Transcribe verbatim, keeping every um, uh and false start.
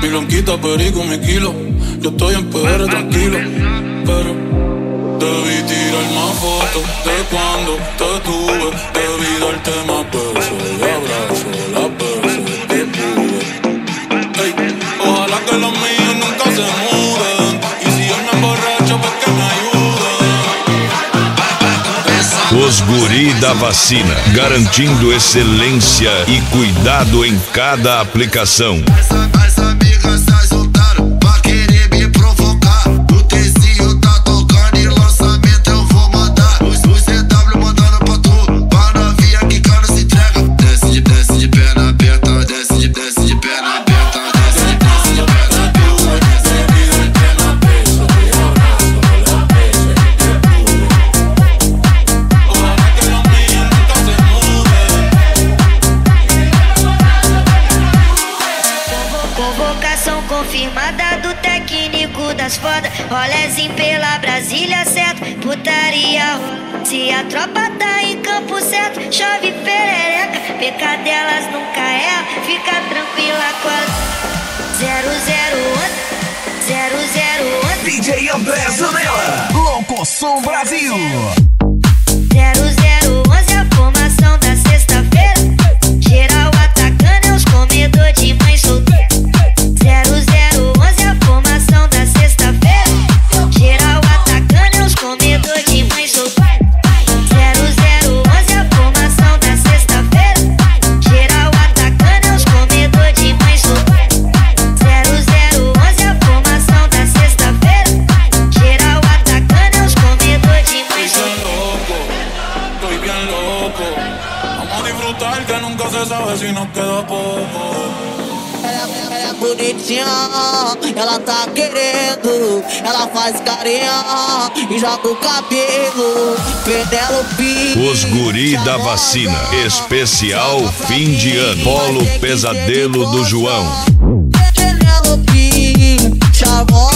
Mi blanquita, perico, mi kilo. Yo estoy en P R tranquilo, pero debí tirar más fotos de cuando te tuve. Debí darte más besos y abrazos las veces que pude. Ey, ojalá que los míos nunca se muden. Y si yo me emborracho, pues que me ayuden. Os guri da vacina, garantindo excelência e cuidado em cada aplicação. As amigas se juntaram pra querer me provocar. O Tezinho tá tocando e lançamento eu vou mandar. Os, os C W mandando pra tu, pra novinha que cara se entrega. Desce de, desce de perna aberta, desce de, desce de perna aberta, desce de, desce de perna aberta, desce de, desce de perna aberta. Ojalá que los míos nunca se muden. Convocação confirmada do técnico das fodas. Rolezinho pela Brasília, certo? Putaria rola. Se a tropa tá em campo certo, chove perereca. Pecadelas nunca erra, fica tranquila com a zero zero onze, zero zero onze. D J André Zanella, Locosom Brasil. zero zero onze é a formação da sexta-feira. Geral atacando é os comedor de mãe solteira. zero zero onze é a formação da sexta-feira. Geral atacando é os comedor de mãe solteira. zero zero onze é a formação da sexta-feira. Geral atacando é os comedor de mãe solteira. zero zero onze é a formação da sexta-feira. Geral atacando é os comedor de mãe solteira. Estoy bien loco. Vamos a disfrutar que nunca se sabe si nos queda poco. Ela é bonitinha, ela tá querendo. Ela faz carinha e joga o cabelo. Penelope. Os guri da vacina, especial fim de ano. Polo Pesadelo do João. Penelope, charmosa.